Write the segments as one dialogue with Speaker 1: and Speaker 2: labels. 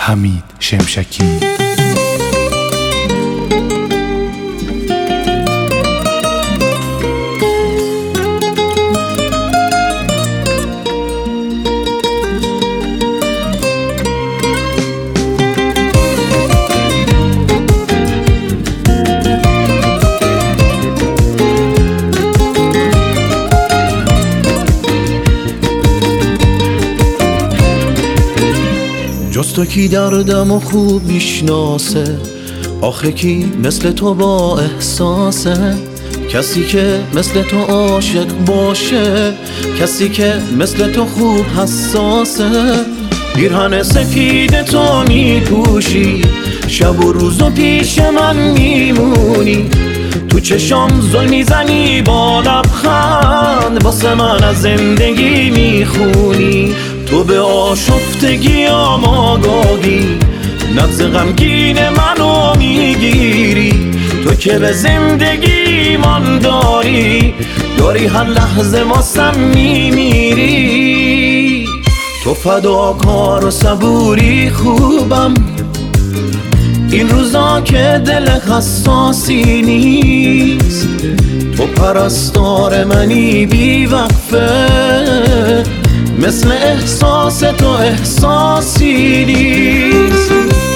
Speaker 1: حمید شمشکی.
Speaker 2: جز تو کی دردم و خوب میشناسه؟ آخه کی مثل تو با احساسه؟ کسی که مثل تو عاشق باشه، کسی که مثل تو خوب حساسه. پیرهن سفید تو میپوشی، شب و روز و پیش من میمونی. تو چشام زل میزنی با لبخند، واسه من از زندگی میخونی. تو به آشفتگیام آگاهی، نبض غمگین منو میگیری. تو که به زندگی من داری هر لحظه واسم میمیری. تو فداکار و صبوری خوبم، این روزا که دل حساسی نیست. تو پرستار منی بی وقفه، مثل احساس تو احساسی نیست.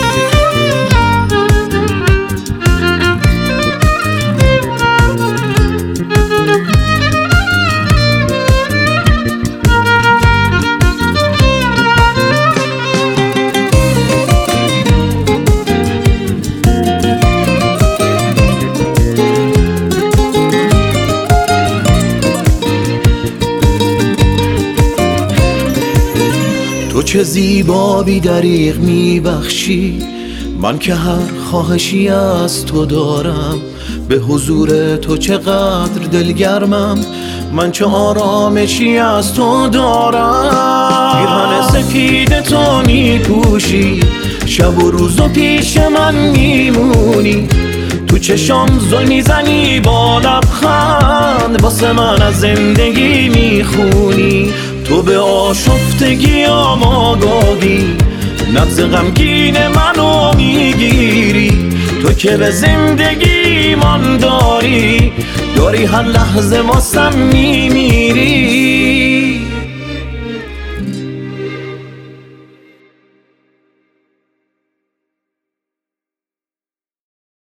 Speaker 2: تو چه زیبا بی دریغ میبخشی، من که هر خواهشی از تو دارم. به حضور تو چقدر دلگرمم، من چه آرامشی از تو دارم. پیرهن سفید تو میپوشی، شب و روز و پیش من میمونی. تو چشام زل میزنی با لبخند، واسه من از زندگی میخونی. تو به آشفتگیام آگاهی، نبض غمگین منو میگیری. تو که به زندگی من داری هر لحظه واسم میمیری.